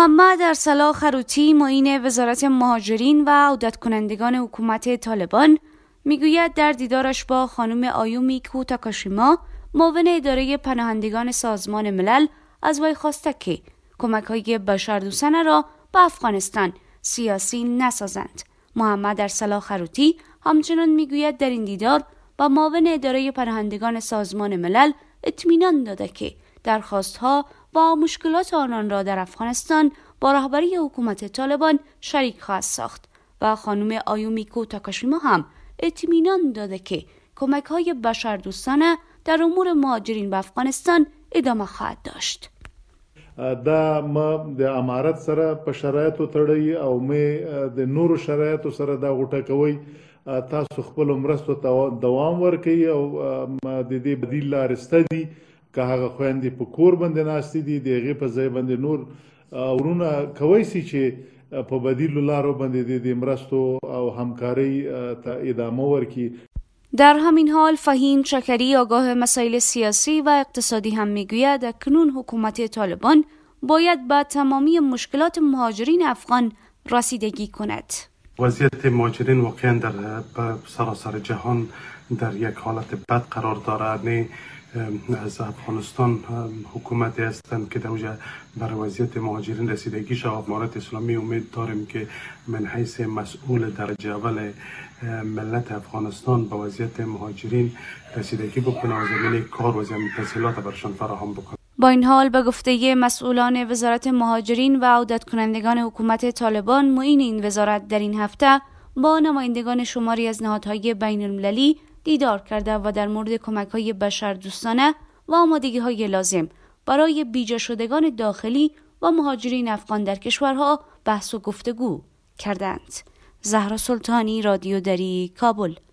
محمد ارسلا خروتی معین وزارت مهاجرین و عودت کنندگان حکومت طالبان میگوید در دیدارش با خانم آیومی کوتاکاشیما معاون اداره پناهندگان سازمان ملل از وی خواسته که کمک‌های بشردوستانه را به افغانستان سیاسی نسازند. محمد ارسلا خروتی همچنان میگوید در این دیدار با معاون اداره پناهندگان سازمان ملل اطمینان داده که درخواست‌ها و مشکلات آنان را در افغانستان با رهبری حکومت طالبان شریک خواهد ساخت و خانم آیومی کوتاکاشیما هم اطمینان داده که کمک‌های بشردوستانه در امور مهاجرین به افغانستان ادامه خواهد داشت. دا ما د امارت سره په شرایطو تړي او مې د نورو شرایطو سره دا غوټه کوي تاسو خپل مرستو ته دوام ورکړئ او د دې بدیل لارې شته دي که هغه خویندې په کور باندې ناستې دي د هغې په ځای باندې نور ورونه کوی شي چې په بدیلو لارو باندې د مرستو او همکارۍ ته ادامه ورکړي. در همین حال فهیم شکری آگاه مسائل سیاسی و اقتصادی هم میگوید اکنون حکومت طالبان باید به تمامی مشکلات مهاجرین افغان رسیدگی کند. وضعیت مهاجرین واقعا در سراسر جهان در یک حالت بد قرار دارد. نه از افغانستان حکومتی هستند که در اونجا بر وضعیت مهاجرین رسیدگی شود. امارت اسلامی امید داریم که من حیث مسئول درجه اول ملت افغانستان با وضعیت مهاجرین رسیدگی بکنه و زمینه کار و زمینه تسهیلات برشان فراهم بکنه. با این حال به گفته مسئولان وزارت مهاجرین و عودت کنندگان حکومت طالبان معین این وزارت در این هفته با نمایندگان شماری از نهادهای بین المللی دیدار کرده و در مورد کمک‌های بشردوستانه و آمادگی‌های لازم برای بیجا شدگان داخلی و مهاجرین افغان در کشورها بحث و گفتگو کردند. زهرا سلطانی، رادیو دری، کابل.